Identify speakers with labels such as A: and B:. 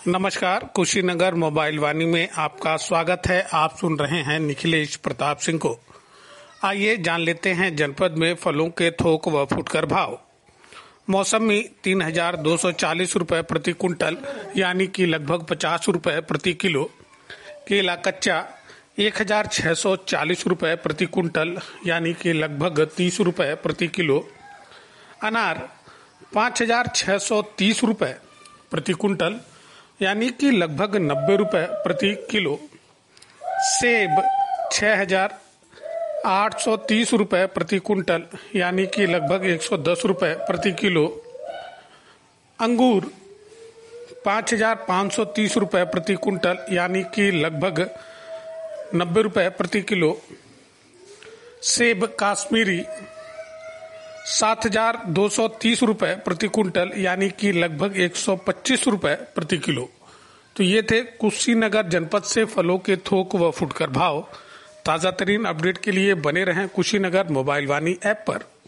A: नमस्कार, कुशीनगर मोबाइल वाणी में आपका स्वागत है। आप सुन रहे हैं निखिलेश प्रताप सिंह को। आइए जान लेते हैं जनपद में फलों के थोक व फुटकर भाव। मौसमी 3,240 रुपए प्रति कुंटल यानी कि लगभग 50 रुपए प्रति किलो। केला कच्चा 1,640 रुपए प्रति कुंटल यानी कि लगभग 30 रुपए प्रति किलो। अनार 5,630 रुपए प्रति कुंटल यानी कि लगभग 90 रुपए प्रति किलो। सेब 6,830 रुपए प्रति कुंटल यानी कि लगभग 110 रुपए प्रति किलो। अंगूर 5,530 रुपए प्रति कुंटल यानी कि लगभग 90 रुपए प्रति किलो। सेब काश्मीरी 7,230 रुपए प्रति कुंटल यानी कि लगभग 125 रुपए प्रति किलो। तो ये थे कुशीनगर जनपद से फलों के थोक व फुटकर भाव। ताजा तरीन अपडेट के लिए बने रहें कुशीनगर मोबाइल वाणी ऐप पर।